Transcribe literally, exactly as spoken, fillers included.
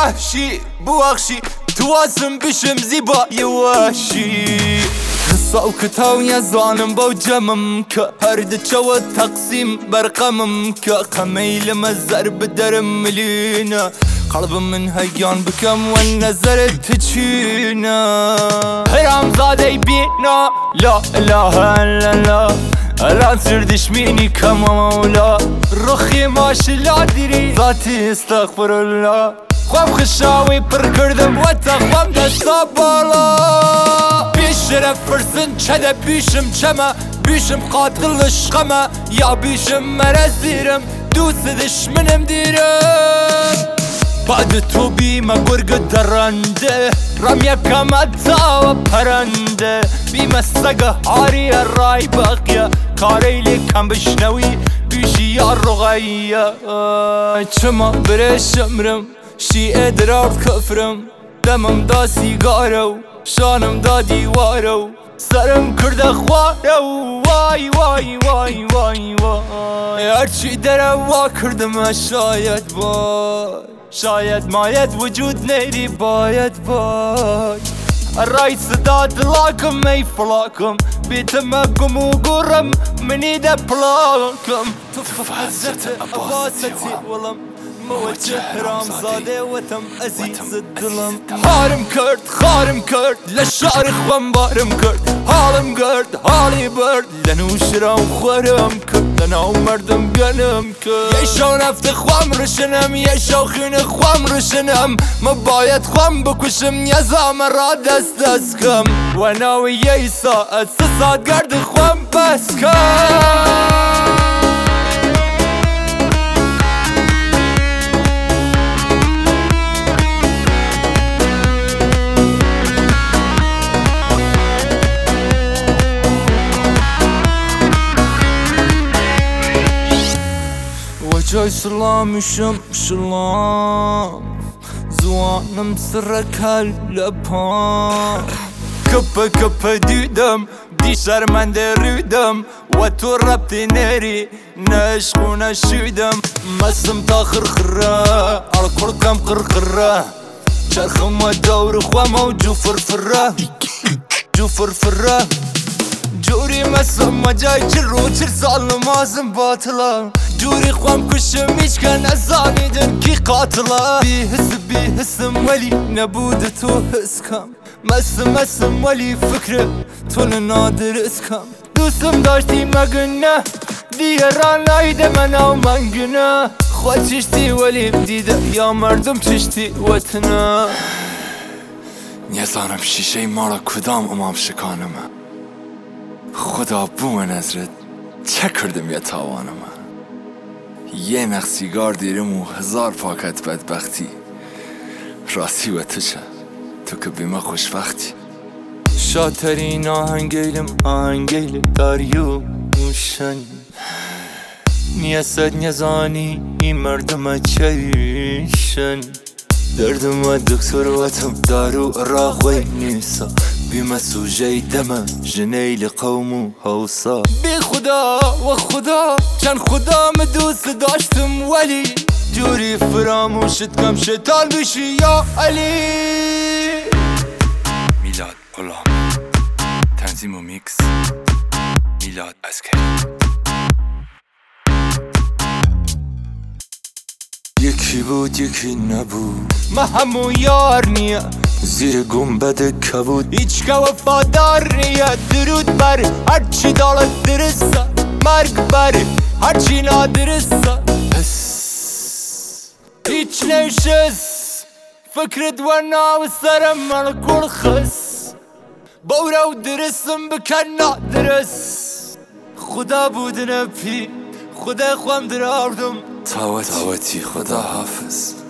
وحشی بوخشی توازم بشم زیبا یواشی قصة وكتاو يزانم بو جمم كا هرد شوى تقسيم برقمم كا قميل مزر بدرم ملينا قلب من هيان بكم والنزر تجينا هرام زادي بينا لا اله الا الله الان سردش ميني كما مولا رخي ماشي لا ديري ذاتي استغفر الله خوام خشاوي پر کردم و تخوام دستا بالا بیشرف فرسن چده بیشم چما بیشم قاتل عشقما یا بیشم مرزیرم دوست دشمنم دیرم بعد تو بیمه گرگ درنده رم یکم ادزا و پرنده بیمه سگه عاری رای باقیه کاریلی کم بشنوی بیشی یا رغیه چما برشمرم شیعه درارد کفرم دمم دا سیگارو شانم دا دیوارو سرم کرده خوارو وای وای وای وای وای هرچی دره وا کردم شاید وای شاید ماید وجود نیری باید وای الرای صدا دلاکم ای فلاکم بیتم اگم و گرم منی ده پلاکم تو فازت عباستی ولم موجه رامزاده وتم عزیز دلم هارم کرد خارم کرد لشار خوام بارم کرد حالم گرد حالی برد لنوش رام خورم کرد لناو مردم گنم کرد یه شو نفت خوام رشنم یه شو خین خوام رشنم ما باید خوام بکشم یه زام را دست دست کم و ناوی یه ساعت سه ساعت گرد خوام بس کم جای سلامشم شلام زوانم سرک هل لپام کپ کپ دیدم دی شرمنده رودم و تو ربطی نری نشقو نشیدم مسم تا خرخره الکل کم خرخره چرخم و دور خوام و جو فرفره جو فرفره جوری مسم و جای چل رو چل سال نمازم باطلا جوری خوام کشم هیچ که نزانیدن کی قاتلا بی حس بی حسم ولی نبود تو حس کم مسم مسم ولی فکر تو نادر اس کم دوستم داشتی مگنه دیگران نایده من او من گنه خود چشتی ولی دیده یا مردم چشتی وطنه نیزانم شیشه ما را کدام امام شکانم خدا بو نظرت چه کردم یا تاوانم یه نخ سیگار دیرم و هزار پاکت بدبختی راستی و تو چه تو که بیمه خوشبختی شاترین آهنگیلم آهنگیل داریو موشن نیست نیزانی این مردم چیشن دردم و دکتر واتم دارو راقوی نیسا بیمه سوژه دمه جنیل قوم و حوصا بی خدا و خدا چند خدا مدوست داشتم ولی جوری فراموشت کم شیطان بشی یا علی میلاد غلام تنظیم و میکس میلاد عسکری یکی بود یکی نبود ما همو یار نیا زیر گنبد کبود هیچ که وفادار نیا درود بر هرچی دالت درسته مرگ بر هرچی نادرسته پس هیچ نشست فکرت و ناو سرم من کل خس بورا و درستم بکن نادرست خدا بود نپی خدا خوام دراردم تاوت تاوتی خدا حافظ